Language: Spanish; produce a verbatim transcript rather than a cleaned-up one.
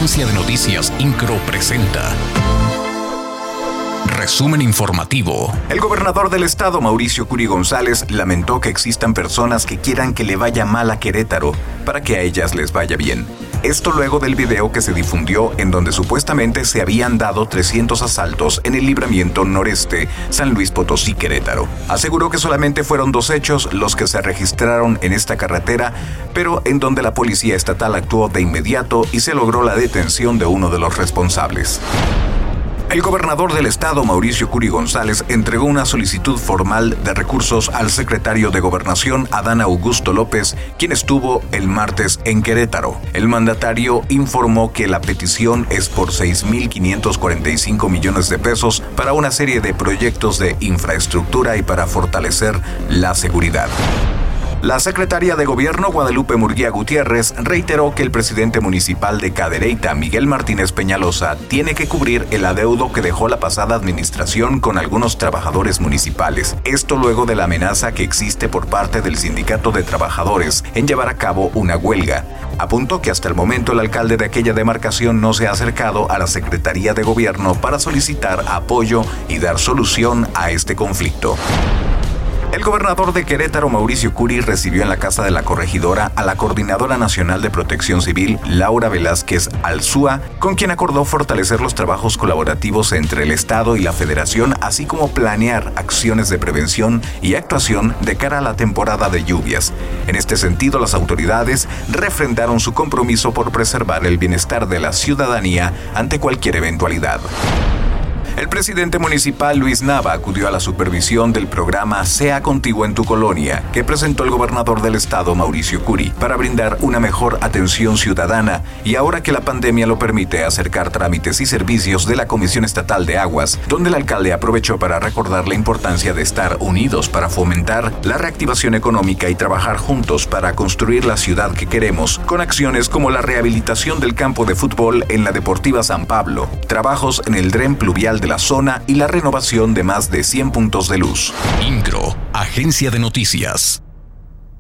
Agencia de Noticias Incro presenta Resumen informativo. El gobernador del estado, Mauricio Curi González, lamentó que existan personas que quieran que le vaya mal a Querétaro para que a ellas les vaya bien. Esto luego del video que se difundió en donde supuestamente se habían dado trescientos asaltos en el libramiento noreste, San Luis Potosí, Querétaro. Aseguró que solamente fueron dos hechos los que se registraron en esta carretera, pero en donde la policía estatal actuó de inmediato y se logró la detención de uno de los responsables. El gobernador del estado, Mauricio Curi González, entregó una solicitud formal de recursos al secretario de Gobernación, Adán Augusto López, quien estuvo el martes en Querétaro. El mandatario informó que la petición es por seis mil quinientos cuarenta y cinco millones de pesos para una serie de proyectos de infraestructura y para fortalecer la seguridad. La secretaria de Gobierno, Guadalupe Murguía Gutiérrez, reiteró que el presidente municipal de Cadereyta, Miguel Martínez Peñalosa, tiene que cubrir el adeudo que dejó la pasada administración con algunos trabajadores municipales. Esto luego de la amenaza que existe por parte del Sindicato de Trabajadores en llevar a cabo una huelga. Apuntó que hasta el momento el alcalde de aquella demarcación no se ha acercado a la Secretaría de Gobierno para solicitar apoyo y dar solución a este conflicto. El gobernador de Querétaro, Mauricio Curi, recibió en la Casa de la Corregidora a la Coordinadora Nacional de Protección Civil, Laura Velázquez Alzúa, con quien acordó fortalecer los trabajos colaborativos entre el Estado y la Federación, así como planear acciones de prevención y actuación de cara a la temporada de lluvias. En este sentido, las autoridades refrendaron su compromiso por preservar el bienestar de la ciudadanía ante cualquier eventualidad. El presidente municipal Luis Nava acudió a la supervisión del programa Sea Contigo en tu Colonia, que presentó el gobernador del estado, Mauricio Curi, para brindar una mejor atención ciudadana y ahora que la pandemia lo permite, acercar trámites y servicios de la Comisión Estatal de Aguas, donde el alcalde aprovechó para recordar la importancia de estar unidos para fomentar la reactivación económica y trabajar juntos para construir la ciudad que queremos, con acciones como la rehabilitación del campo de fútbol en la Deportiva San Pablo, trabajos en el dren pluvial de la zona y la renovación de más de cien puntos de luz. Incro, Agencia de Noticias.